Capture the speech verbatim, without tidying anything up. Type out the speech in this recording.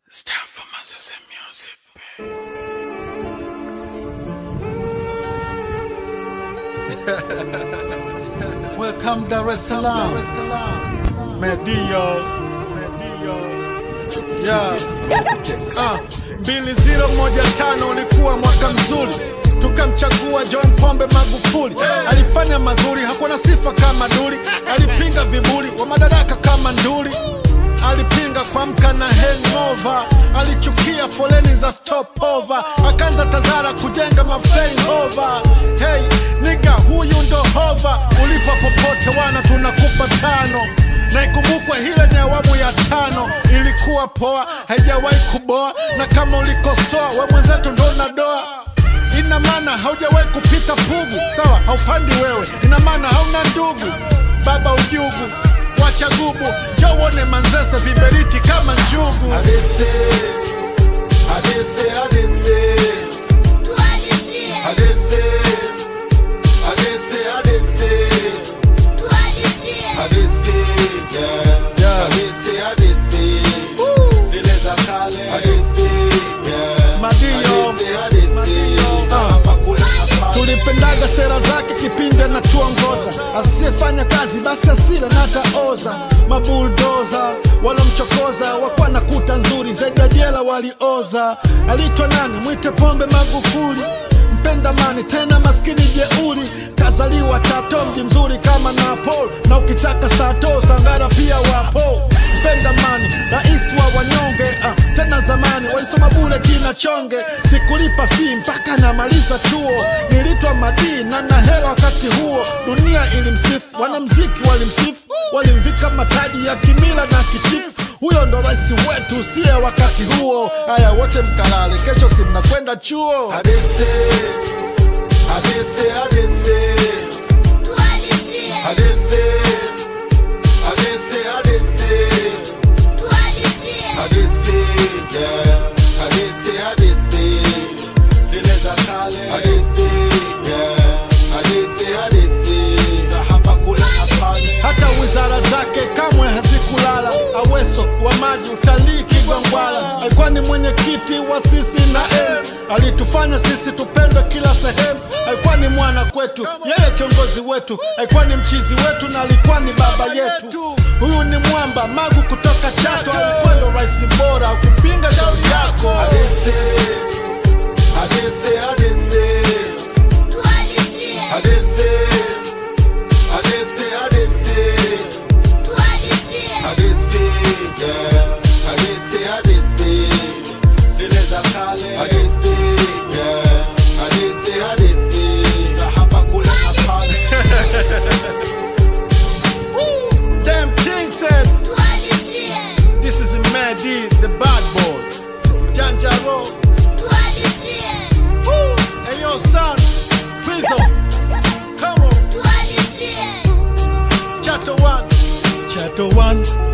It's time for Manzese music, babe. Welcome Dar es Salaam. It's Medio. Medio. Yeah. Ah, mbili zero moja tano ulikuwa mwaka mzuri. Tukamchagua John Pombe Magufuli. Alifanya mazuri, hakuna sifa kama Duli. Alipinga viburi wa madaraka kama Nduli. Alipinga kuamka na hangover. Alichukia foleni za stopover. Akaanza Tazara kujenga maflayover. Hey, nigga, huyu ndo hova. Ulipa popote wana tunakupa tano. Na ikumbukwe hile ni awamu ya tano. Ilikuwa poa, haijawahi kuboa. Na kama ulikosoa, we mwenzetu ndo unadoa. Ina maana haujawahi kupita pugu. Sawa, haupandi wewe, ina maana hauna ndugu. Baba ujugu, wacha gubu. Jawone Manzese viberiti kama njugu. Hadise, hadise, hadise Tuhadisie, Hadise, hadise, hadise tuhadisie, Hadise, yeah Yeah. Hadise, hadise Zile za kale Hadise, yeah Smadio. Hadise, hadise Za Ah. hapa kuna hapa Tulipendaga sera zake kipindi na tuongoza. Asiyefanya kazi basi asile na taoza. Mabuldoza wala mchokoza wakwa na kuta nzuri zaidi ya jela walioza. Alitwa nani? Mwite Pombe Magufuli. Mpenda mani tena maskini jeuri. Kazaliwa Chato mji mzuri kama Napoli. Na ukitaka Sato Sangara pia wapo. Mpenda mani rais wa wanyonge. ah, Tena zamani walisoma bure kina chonge. Sikulipa fee mpaka namaliza chuo. Nilitwa madini na na hela wakati huo. Dunia ilimsifu, wanamziki walimsifu. Walimvika mataji ya kimila na kichifu. Huyo ndo rais wetu usiye wakati huo. Haya wote mkalale, kesho si mnakwenda chuo. Hadise, hadise, hadise tuhadisie, Hadise, hadise, hadise tuhadisie, Hadisi, yeah. Hadisi, hadisi Zile za kale Hadisi, yeah. Hadisi, hadisi Za hapa kuna hapani Hata wizara zake kamwe hazikulala. Aweso wa maji, utalii, Kigwangwala. Alikuwa ni mwenyekiti wa sisi na M. Alitufanya sisi tupendwe kila sehemu. Alikuwa ni mwana kwetu, yeye kiongozi wetu. Alikuwa ni mchizi wetu na alikuwa ni baba yetu. Huyu ni mwamba Magu kutoka Chato. Alikuwa ndo rais bora, ukipinga shauri yako. Hadisi, hadisi, hadisi tuhadisie, Hadisi, hadisi, hadisi tuhadisie, Hadisi, yeah. Hadisi, hadisi Zile za kale Hadisi, yeah. Hadisi, hadisi Za hapa kuna hapani Damn King said, tuhadisie, this is Mehdi, the bad boy. Janjaro, tuhadisie, hey yo son, Prison, come on, tuhadisie, Chato one, Chato one.